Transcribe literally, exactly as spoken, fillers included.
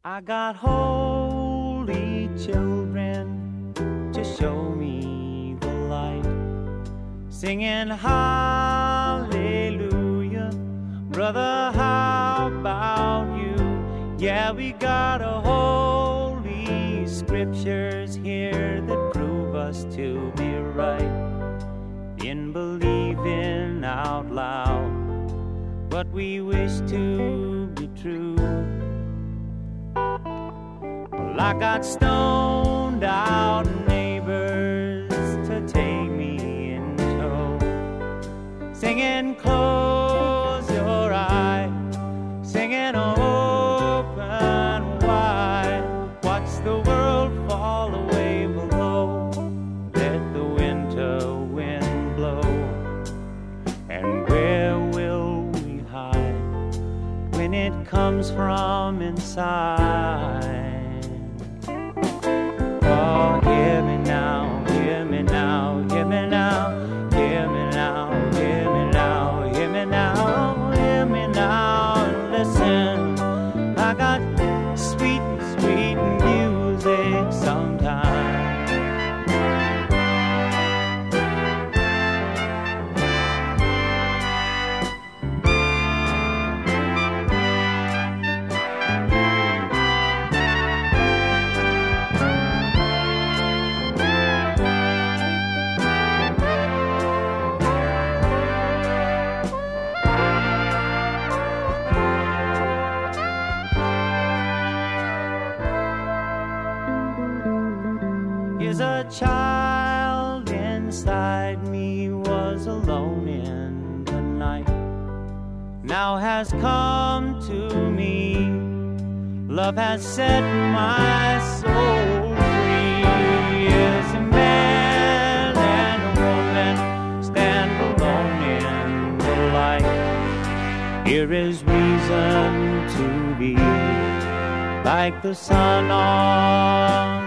I got holy children to show me the light, singing hallelujah. Brother, how about you? Yeah, we got a holy scriptures here that prove us to be right in believing out loud what we wish to be true. Well, I got stoned out neighbors to take me in tow, singing close your eyes, singing open wide, watch the world fall away below, let the winter wind blow. And where will we hide when it comes from inside? Oh, hear me now, hear me now, hear me now, hear me now, hear me now, hear me now, hear me now, and listen. I got sweet, sweet music sometimes. Is a child inside me was alone in the night, now has come to me. Love has set my soul free. As a man and a woman stand alone in the light, here is reason to be like the sun on